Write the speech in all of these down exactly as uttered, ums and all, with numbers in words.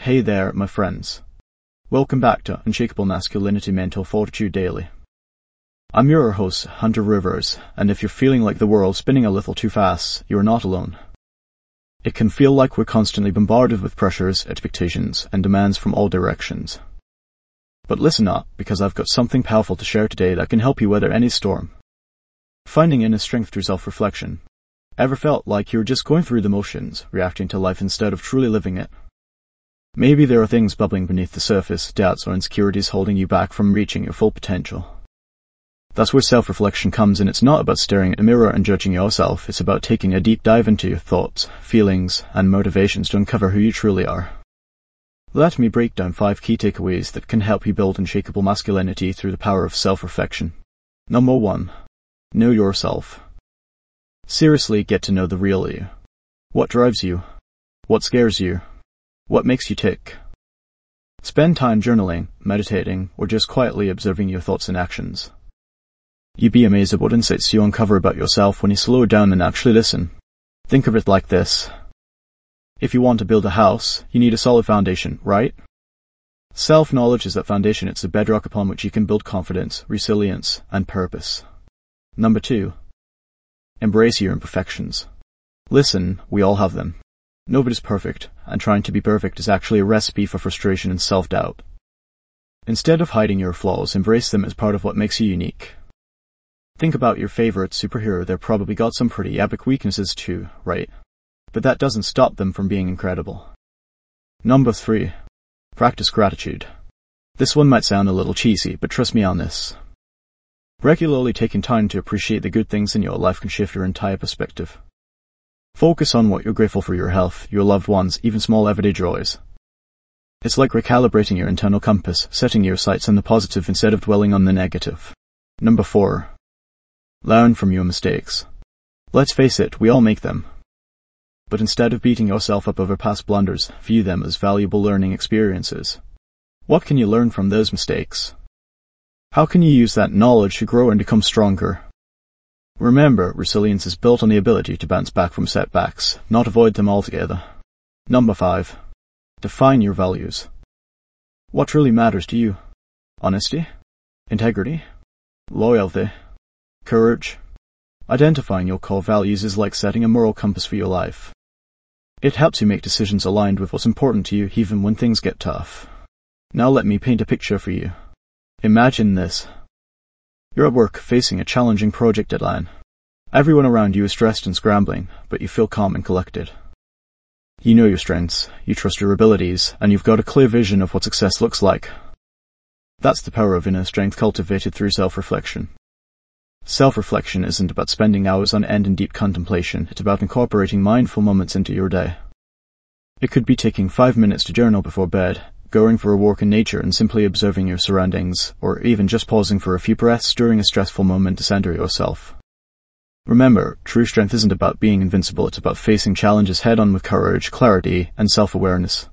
Hey there, my friends. Welcome back to Unshakable Masculinity Mental Fortitude Daily. I'm your host, Hunter Rivers, and if you're feeling like the world's spinning a little too fast, you're not alone. It can feel like we're constantly bombarded with pressures, expectations, and demands from all directions. But listen up, because I've got something powerful to share today that can help you weather any storm. Finding inner strength through self-reflection. Ever felt like you were just going through the motions, reacting to life instead of truly living it? Maybe there are things bubbling beneath the surface, doubts or insecurities holding you back from reaching your full potential. That's where self-reflection comes in. It's not about staring at a mirror and judging yourself. It's about taking a deep dive into your thoughts, feelings, and motivations to uncover who you truly are. Let me break down five key takeaways that can help you build unshakable masculinity through the power of self-reflection. Number one, know yourself. Seriously, get to know the real you. What drives you? What scares you? What makes you tick? Spend time journaling, meditating, or just quietly observing your thoughts and actions. You'd be amazed at what insights you uncover about yourself when you slow down and actually listen. Think of it like this. If you want to build a house, you need a solid foundation, right? Self-knowledge is that foundation. It's the bedrock upon which you can build confidence, resilience, and purpose. Number two, embrace your imperfections. Listen, we all have them. Nobody's perfect, and trying to be perfect is actually a recipe for frustration and self-doubt. Instead of hiding your flaws, embrace them as part of what makes you unique. Think about your favorite superhero. They've probably got some pretty epic weaknesses too, right? But that doesn't stop them from being incredible. Number three, practice gratitude. This one might sound a little cheesy, but trust me on this. Regularly taking time to appreciate the good things in your life can shift your entire perspective. Focus on what you're grateful for: your health, your loved ones, even small everyday joys. It's like recalibrating your internal compass, setting your sights on the positive instead of dwelling on the negative. Number four, learn from your mistakes. Let's face it, we all make them. But instead of beating yourself up over past blunders, view them as valuable learning experiences. What can you learn from those mistakes? How can you use that knowledge to grow and become stronger? Remember, resilience is built on the ability to bounce back from setbacks, not avoid them altogether. Number five, define your values. What truly matters to you? Honesty? Integrity? Loyalty? Courage? Identifying your core values is like setting a moral compass for your life. It helps you make decisions aligned with what's important to you even when things get tough. Now let me paint a picture for you. Imagine this. You're at work facing a challenging project deadline. Everyone around you is stressed and scrambling, but you feel calm and collected. You know your strengths, you trust your abilities, and you've got a clear vision of what success looks like. That's the power of inner strength cultivated through self-reflection. Self-reflection isn't about spending hours on end in deep contemplation. It's about incorporating mindful moments into your day. It could be taking five minutes to journal before bed, going for a walk in nature and simply observing your surroundings, or even just pausing for a few breaths during a stressful moment to center yourself. Remember, true strength isn't about being invincible. It's about facing challenges head-on with courage, clarity, and self-awareness.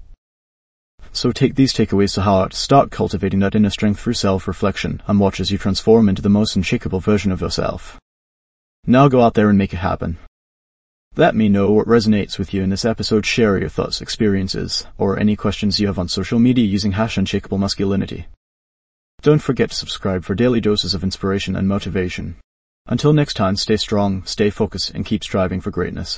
So take these takeaways to heart, start cultivating that inner strength through self-reflection, and watch as you transform into the most unshakable version of yourself. Now go out there and make it happen. Let me know what resonates with you in this episode. Share your thoughts, experiences, or any questions you have on social media using hash Unshakable Masculinity. Don't forget to subscribe for daily doses of inspiration and motivation. Until next time, stay strong, stay focused, and keep striving for greatness.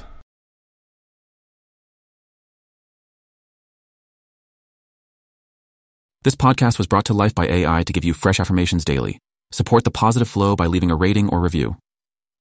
This podcast was brought to life by A I to give you fresh affirmations daily. Support the positive flow by leaving a rating or review.